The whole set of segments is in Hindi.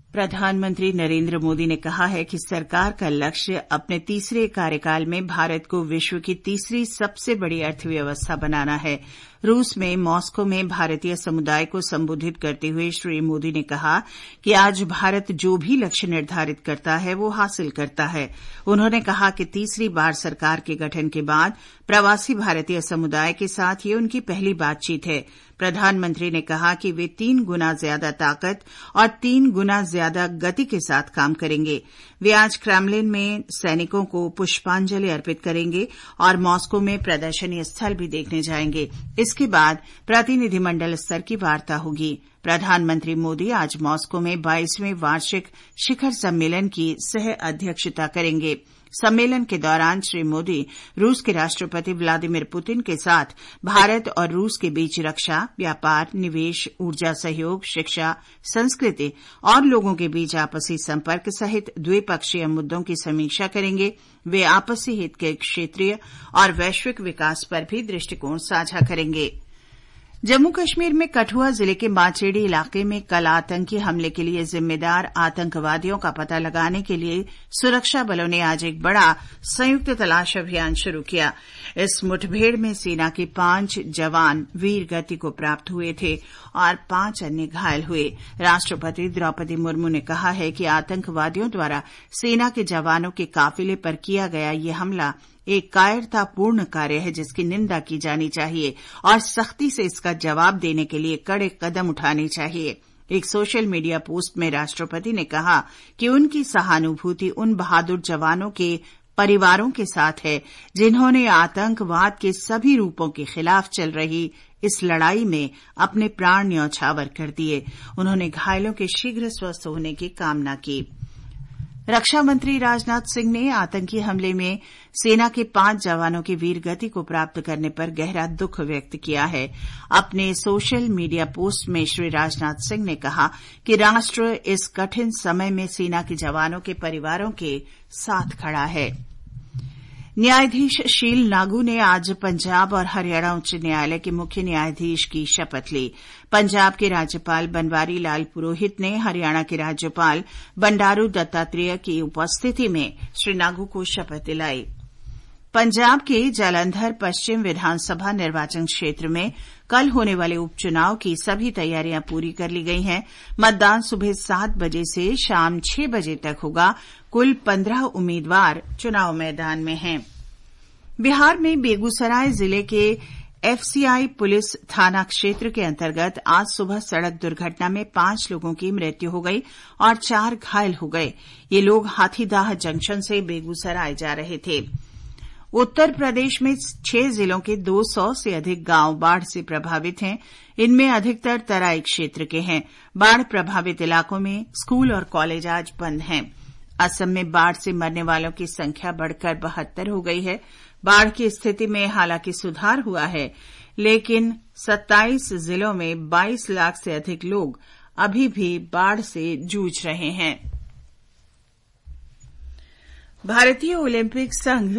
प्रधानमंत्री नरेंद्र मोदी ने कहा है कि सरकार का लक्ष्य अपने तीसरे कार्यकाल में भारत को विश्व की तीसरी सबसे बड़ी अर्थव्यवस्था बनाना है। रूस में मॉस्को में भारतीय समुदाय को संबोधित करते हुए श्री मोदी ने कहा कि आज भारत जो भी लक्ष्य निर्धारित करता है वो हासिल करता है। उन्होंने कहा कि तीसरी बार सरकार के गठन के बाद प्रवासी भारतीय समुदाय के साथ ये उनकी पहली बातचीत है। प्रधानमंत्री ने कहा कि वे 3 गुना ज्यादा ताकत और 3 गुना ज्यादा गति के साथ काम करेंगे। वे आज क्रेमलिन में सैनिकों को पुष्पांजलि अर्पित करेंगे और मॉस्को में प्रदर्शनी स्थल भी देखने जाएंगे। इसके बाद प्रतिनिधिमंडल स्तर की वार्ता होगी। प्रधानमंत्री मोदी आज मॉस्को में 22वें वार्षिक शिखर सम्मेलन की सह अध्यक्षता करेंगे। सम्मेलन के दौरान श्री मोदी रूस के राष्ट्रपति व्लादिमीर पुतिन के साथ भारत और रूस के बीच रक्षा, व्यापार, निवेश, ऊर्जा सहयोग, शिक्षा, संस्कृति और लोगों के बीच आपसी संपर्क सहित द्विपक्षीय मुद्दों की समीक्षा करेंगे। वे आपसी हित के क्षेत्रीय और वैश्विक विकास पर भी दृष्टिकोण साझा करेंगे। जम्मू कश्मीर में कठुआ जिले के माचेड़ी इलाके में कल आतंकी हमले के लिए जिम्मेदार आतंकवादियों का पता लगाने के लिए सुरक्षा बलों ने आज एक बड़ा संयुक्त तलाश अभियान शुरू किया। इस मुठभेड़ में सेना के 5 जवान वीर गति को प्राप्त हुए थे और 5 अन्य घायल हुए। राष्ट्रपति द्रौपदी मुर्मू ने कहा है कि आतंकवादियों द्वारा सेना के जवानों के काफिले पर किया गया ये हमला एक कायरतापूर्ण कार्य है जिसकी निंदा की जानी चाहिए और सख्ती से इसका जवाब देने के लिए कड़े कदम उठाने चाहिए। एक सोशल मीडिया पोस्ट में राष्ट्रपति ने कहा कि उनकी सहानुभूति उन बहादुर जवानों के परिवारों के साथ है जिन्होंने आतंकवाद के सभी रूपों के खिलाफ चल रही इस लड़ाई में अपने प्राण न्यौछावर कर दिए। उन्होंने घायलों के शीघ्र स्वस्थ होने की कामना की। रक्षा मंत्री राजनाथ सिंह ने आतंकी हमले में सेना के 5 जवानों की वीर गति को प्राप्त करने पर गहरा दुख व्यक्त किया है। अपने सोशल मीडिया पोस्ट में श्री राजनाथ सिंह ने कहा कि राष्ट्र इस कठिन समय में सेना के जवानों के परिवारों के साथ खड़ा है। न्यायाधीश शील नागू ने आज पंजाब और हरियाणा उच्च न्यायालय के मुख्य न्यायाधीश की शपथ ली। पंजाब के राज्यपाल बनवारी लाल पुरोहित ने हरियाणा के राज्यपाल बंडारू दत्तात्रेय की उपस्थिति में श्री नागू को शपथ दिलाई। पंजाब के जालंधर पश्चिम विधानसभा निर्वाचन क्षेत्र में कल होने वाले उपचुनाव की सभी तैयारियां पूरी कर ली गई हैं। मतदान सुबह 7 बजे से शाम 6 बजे तक होगा। कुल 15 उम्मीदवार चुनाव मैदान में हैं। बिहार में बेगूसराय जिले के एफसीआई पुलिस थाना क्षेत्र के अंतर्गत आज सुबह सड़क दुर्घटना में 5 लोगों की मृत्यु हो गई और 4 घायल हो गए। ये लोग हाथीदाह जंक्शन से बेगूसराय जा रहे थे। उत्तर प्रदेश में 6 जिलों के 200 से अधिक गांव बाढ़ से प्रभावित हैं। इनमें अधिकतर तराई क्षेत्र के हैं। बाढ़ प्रभावित इलाकों में स्कूल और कॉलेज आज बंद हैं। असम में बाढ़ से मरने वालों की संख्या बढ़कर 72 हो गई है। बाढ़ की स्थिति में हालांकि सुधार हुआ है, लेकिन 27 जिलों में 22 लाख से अधिक लोग अभी भी बाढ़ से जूझ रहे हैं। भारतीय ओलंपिक संघ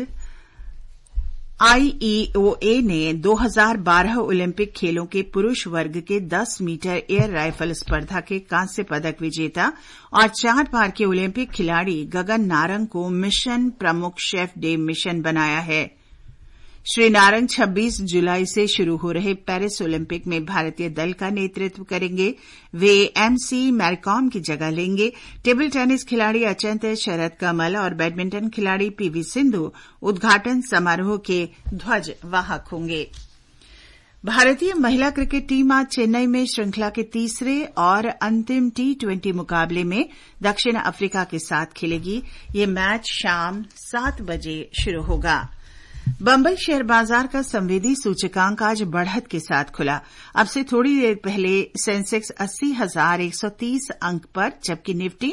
IEOA ने 2012 ओलंपिक खेलों के पुरुष वर्ग के 10 मीटर एयर राइफल स्पर्धा के कांस्य पदक विजेता और 4 बार के ओलंपिक खिलाड़ी गगन नारंग को मिशन प्रमुख शेफ डे मिशन बनाया है। श्री नारंग 26 जुलाई से शुरू हो रहे पेरिस ओलंपिक में भारतीय दल का नेतृत्व करेंगे। वे MC मैरीकॉम की जगह लेंगे। टेबल टेनिस खिलाड़ी अचंत शरद कमल और बैडमिंटन खिलाड़ी PV सिंधु उद्घाटन समारोह के ध्वज वाहक होंगे। भारतीय महिला क्रिकेट टीम आज चेन्नई में श्रृंखला के तीसरे और अंतिम T20 मुकाबले में दक्षिण अफ्रीका के साथ खेलेगी। ये मैच शाम 7 बजे शुरू होगा। बंबई शेयर बाजार का संवेदी सूचकांक आज बढ़त के साथ खुला। अब से थोड़ी देर पहले सेंसेक्स 80,130 अंक पर, जबकि निफ्टी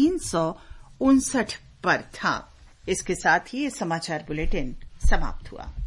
24,359 पर था। इसके साथ ही ये समाचार बुलेटिन समाप्त हुआ।